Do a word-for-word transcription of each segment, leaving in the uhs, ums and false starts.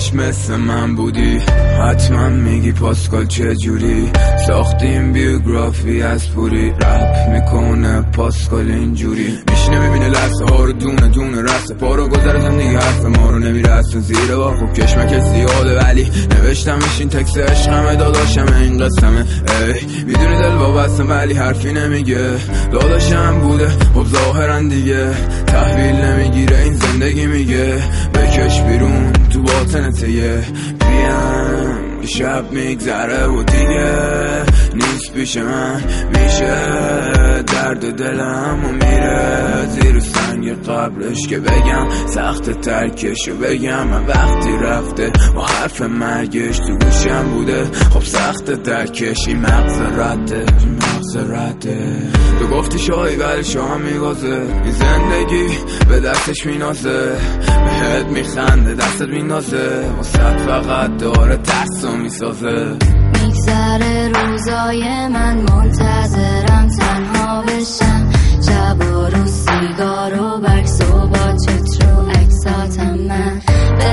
کاش مثل من بودی. حتما میگی پاسکال چجوری ساختیم بیوگرافی از پوری. رپ میکنه پاسکال اینجوری میشینه میبینه لحظه ها رو دونه دونه رسته پا رو گذره زندگی حرف ما رو نمیره اصلا زیره با خوب کشمکش زیاده ولی نوشتمش این تکس عشقمه داداشمه این قسمه. ای میدونی دل وابستم ولی حرفی نمیگه داداشم بوده خب ظاهرا دیگه تحویل نمیگیره این زندگی میگه بکش بیرون تو باطنته یه بیم شب میگذره و دیگه نیست پیش من میشه درد دلم و میره زیر سنگ قبلش که بگم سخت ترکشو بگم من وقتی رفته با حرف مرگش تو گوشم بوده خب سخت ترکش این مغز رده مغز رده. تو گفتی شایی ولی شاه میگازه این زندگی به دستش مینازه بهت میخنده دستت مینازه واسه فقط داره ترسو میسازه. میگذره روزای من منتظرم تنها بشم شب و روز سیگار و بکس و با چت رو اکساتم من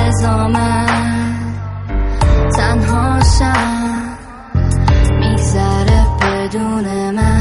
بزامن تنها شم میگذره بدون من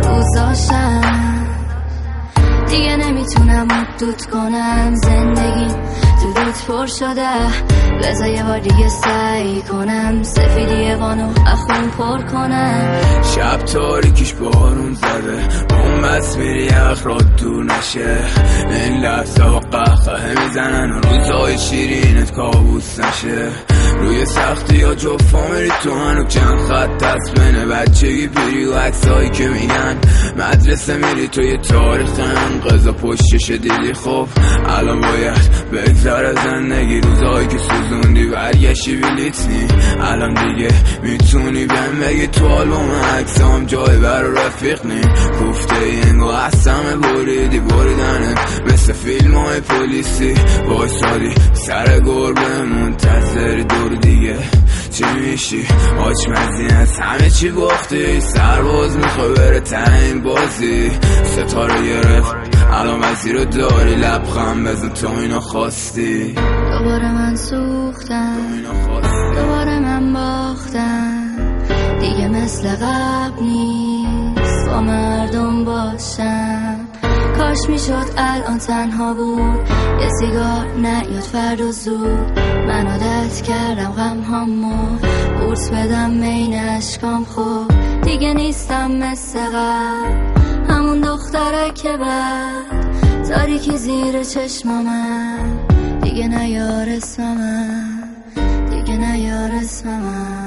روزاشم دیگه نمیتونم مدود کنم زندگی تو دود پر شده بذار یه بار دیگه سعی کنم سفیدی وانو اخون پر کنم. شب تاریکیش بارون زده اون بس میری اخرات دور نشه این لحظه ها قهقه میزنن و روزای شیرینت کابوس نشه روی سختی ها جفا میری تو هنو چند خط دست بینه بچگی پیری و عکسایی که میگن مدرسه میری تو یه تاریخ انقضا پشتش دیدی خب الان باید بگذره زندگی روزایی که سوزوندی برگشتی بلیتنی الان دیگه میتونی بهم بگی تو آلبوم عکسام جای بر رفیق نی گفته اینگو اصلا بریدی بریدنه مثل فیلم های پلیسی بایستادی سر گربه منتظری دور دیگه چی میشی آچ مزینت همه چی گفتی سرباز میخوای بره تنین بازی ستاره گرفت الان وزیر رو داری لبخم بزن تو اینو خواستی دوباره من سوختم دوباره من باختم دیگه مثل قبل نیست با مردم باشم کاش میشد الان تنها بود یه سیگار نیاد فردا زود من عادت کردم غم هامو بورس بدم بین اشکام خوب دیگه نیستم مثل قبل همون دختره که بعد تاریکی زیر چشمامم دیگه نیارسمم دیگه نیارسمم